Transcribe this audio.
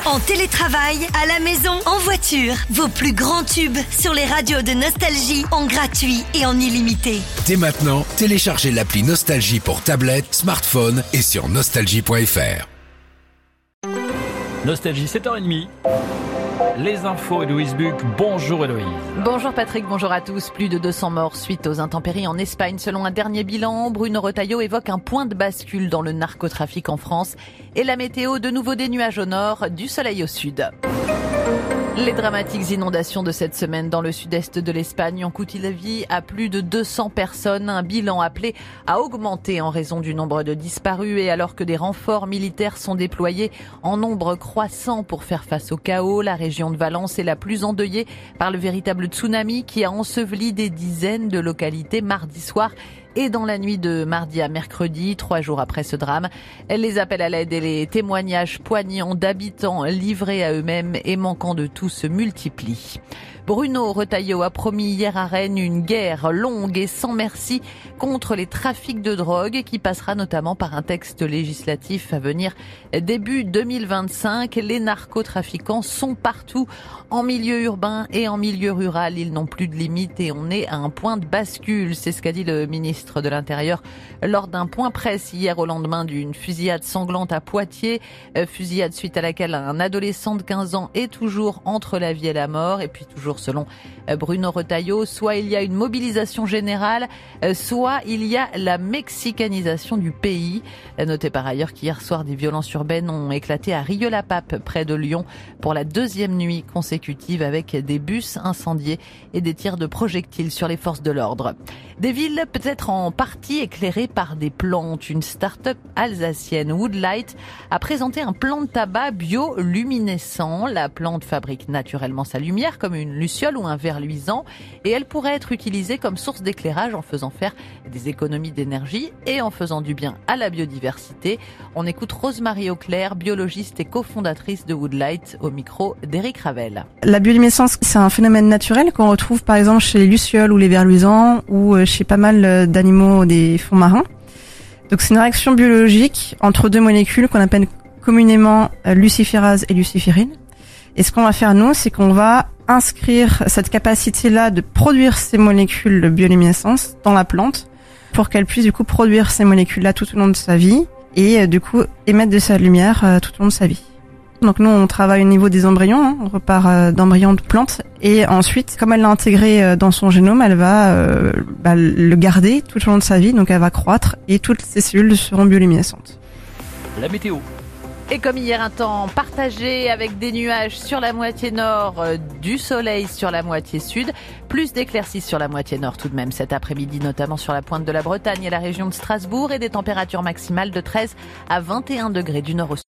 En télétravail, à la maison, en voiture. Vos plus grands tubes sur les radios de Nostalgie en gratuit et en illimité. Dès maintenant, téléchargez l'appli Nostalgie pour tablette, smartphone et sur nostalgie.fr. Nostalgie 7h30. Les infos, Héloïse Buc. Bonjour Héloïse. Bonjour Patrick, bonjour à tous. Plus de 200 morts suite aux intempéries en Espagne. Selon un dernier bilan, Bruno Retailleau évoque un point de bascule dans le narcotrafic en France. Et la météo, de nouveau des nuages au nord, du soleil au sud. Les dramatiques inondations de cette semaine dans le sud-est de l'Espagne ont coûté la vie à plus de 200 personnes. Un bilan appelé à augmenter en raison du nombre de disparus et alors que des renforts militaires sont déployés en nombre croissant pour faire face au chaos. La région de Valence est la plus endeuillée par le véritable tsunami qui a enseveli des dizaines de localités mardi soir. Et dans la nuit de mardi à mercredi, 3 jours après ce drame, les appels à l'aide et les témoignages poignants d'habitants livrés à eux-mêmes et manquant de tout se multiplient. Bruno Retailleau a promis hier à Rennes une guerre longue et sans merci contre les trafics de drogue qui passera notamment par un texte législatif à venir début 2025. Les narcotrafiquants sont partout, en milieu urbain et en milieu rural. Ils n'ont plus de limite et on est à un point de bascule. C'est ce qu'a dit le ministre de l'Intérieur lors d'un point presse hier au lendemain d'une fusillade sanglante à Poitiers. Fusillade suite à laquelle un adolescent de 15 ans est toujours entre la vie et la mort. Et puis toujours selon Bruno Retailleau, soit il y a une mobilisation générale, soit il y a la mexicanisation du pays. Notez par ailleurs qu'hier soir, des violences urbaines ont éclaté à Rieux-la-Pape, près de Lyon, pour la deuxième nuit consécutive avec des bus incendiés et des tirs de projectiles sur les forces de l'ordre. Des villes peut-être en partie éclairées par des plantes. Une start-up alsacienne, Woodlight, a présenté un plan de tabac bioluminescent. La plante fabrique naturellement sa lumière, comme une luciole ou un verre luisant, et elle pourrait être utilisée comme source d'éclairage en faisant faire des économies d'énergie et en faisant du bien à la biodiversité. On écoute Rosemarie Auclair, biologiste et cofondatrice de Woodlight, au micro d'Éric Ravel. La bioluminescence, c'est un phénomène naturel qu'on retrouve par exemple chez les lucioles ou les vers luisants ou chez pas mal d'animaux des fonds marins. Donc c'est une réaction biologique entre deux molécules qu'on appelle communément luciférase et luciférine. Et ce qu'on va faire nous, c'est qu'on va inscrire cette capacité-là de produire ces molécules de bioluminescence dans la plante pour qu'elle puisse du coup produire ces molécules-là tout au long de sa vie et du coup émettre de sa lumière tout au long de sa vie. Donc nous, on travaille au niveau des embryons, on repart d'embryons de plantes et ensuite, comme elle l'a intégré dans son génome, elle va le garder tout au long de sa vie, donc elle va croître et toutes ces cellules seront bioluminescentes. La météo. Et comme hier, un temps partagé avec des nuages sur la moitié nord, du soleil sur la moitié sud, plus d'éclaircies sur la moitié nord tout de même cet après-midi, notamment sur la pointe de la Bretagne et la région de Strasbourg, et des températures maximales de 13 à 21 degrés du nord au sud.